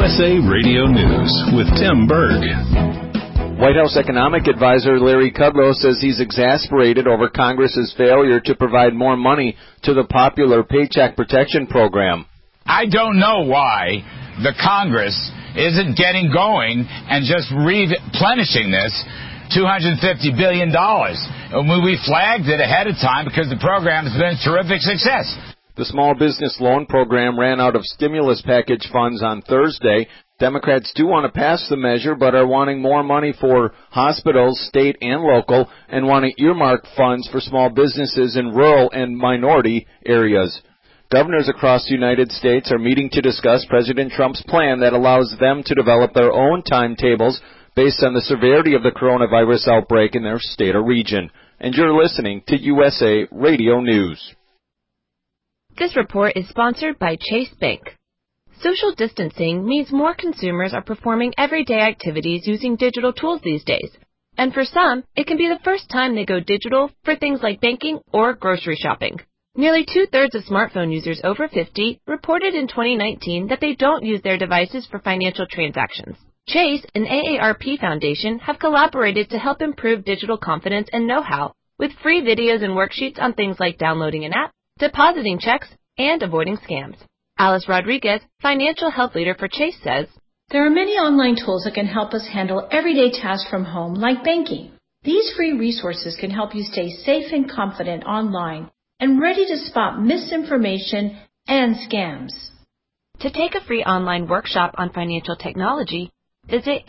USA Radio News with Tim Berg. White House economic advisor Larry Kudlow says he's exasperated over Congress's failure to provide more money to the popular Paycheck Protection Program. I don't know why the Congress isn't getting going and just replenishing this $250 billion. We flagged it ahead of time because the program has been a terrific success. The small business loan program ran out of stimulus package funds on Thursday. Democrats do want to pass the measure, but are wanting more money for hospitals, state and local, and want to earmark funds for small businesses in rural and minority areas. Governors across the United States are meeting to discuss President Trump's plan that allows them to develop their own timetables based on the severity of the coronavirus outbreak in their state or region. And you're listening to USA Radio News. This report is sponsored by Chase Bank. Social distancing means more consumers are performing everyday activities using digital tools these days. And for some, it can be the first time they go digital for things like banking or grocery shopping. Nearly two-thirds of smartphone users over 50 reported in 2019 that they don't use their devices for financial transactions. Chase and AARP Foundation have collaborated to help improve digital confidence and know-how with free videos and worksheets on things like downloading an app, depositing checks, and avoiding scams. Alice Rodriguez, financial health leader for Chase, says, "There are many online tools that can help us handle everyday tasks from home, like banking. These free resources can help you stay safe and confident online and ready to spot misinformation and scams." To take a free online workshop on financial technology, visit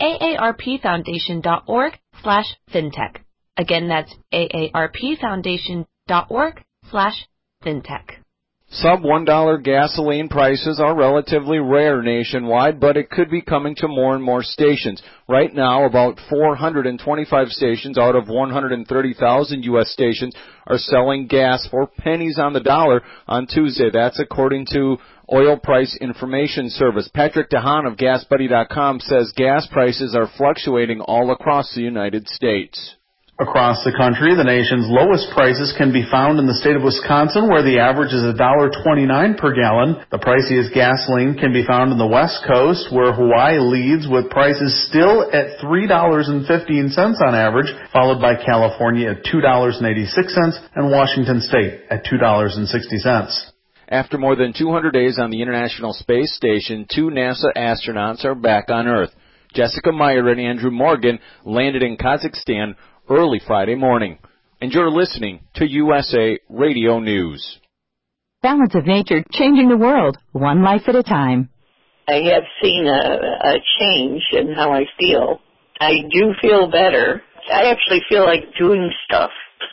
aarpfoundation.org/fintech. Again, that's aarpfoundation.org/fintech. Sub-$1 gasoline prices are relatively rare nationwide, but it could be coming to more and more stations. Right now, about 425 stations out of 130,000 U.S. stations are selling gas for pennies on the dollar on Tuesday. That's according to Oil Price Information Service. Patrick DeHaan of GasBuddy.com says gas prices are fluctuating all across the United States. Across the country, the nation's lowest prices can be found in the state of Wisconsin, where the average is $1.29 per gallon. The priciest gasoline can be found on the West Coast, where Hawaii leads with prices still at $3.15 on average, followed by California at $2.86 and Washington State at $2.60. After more than 200 days on the International Space Station, 2 NASA astronauts are back on Earth. Jessica Meyer and Andrew Morgan landed in Kazakhstan early Friday morning. And you're listening to USA Radio News. Balance of Nature, changing the world, one life at a time. I have seen a change in how I feel. I do feel better. I actually feel like doing stuff,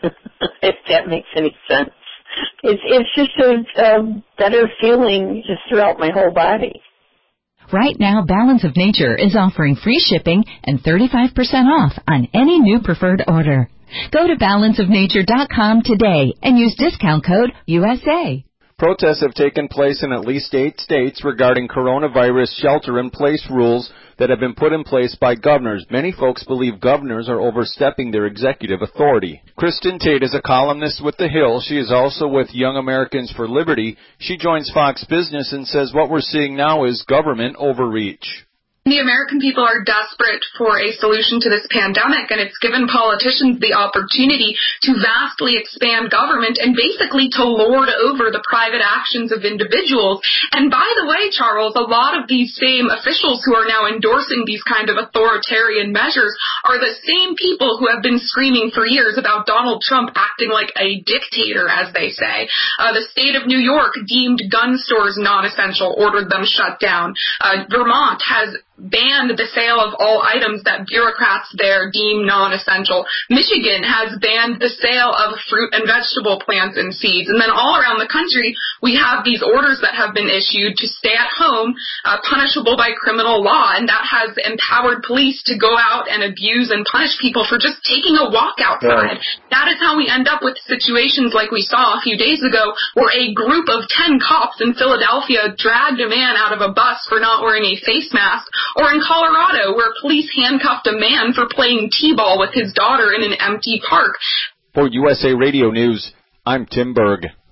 if that makes any sense. It's just a better feeling just throughout my whole body. Right now, Balance of Nature is offering free shipping and 35% off on any new preferred order. Go to balanceofnature.com today and use discount code USA. Protests have taken place in at least 8 states regarding coronavirus shelter-in-place rules that have been put in place by governors. Many folks believe governors are overstepping their executive authority. Kristen Tate is a columnist with The Hill. She is also with Young Americans for Liberty. She joins Fox Business and says what we're seeing now is government overreach. The American people are desperate for a solution to this pandemic, and it's given politicians the opportunity to vastly expand government and basically to lord over the private actions of individuals. And by the way, Charles, a lot of these same officials who are now endorsing these kind of authoritarian measures are the same people who have been screaming for years about Donald Trump acting like a dictator, as they say. The state of New York deemed gun stores non-essential, ordered them shut down. Vermont has banned the sale of all items that bureaucrats there deem non-essential. Michigan has banned the sale of fruit and vegetable plants and seeds. And then all around the country, we have these orders that have been issued to stay at home, punishable by criminal law. And that has empowered police to go out and abuse and punish people for just taking a walk outside. Yeah. That is how we end up with situations like we saw a few days ago, where a group of 10 cops in Philadelphia dragged a man out of a bus for not wearing a face mask. Or in Colorado, where police handcuffed a man for playing t-ball with his daughter in an empty park. For USA Radio News, I'm Tim Berg.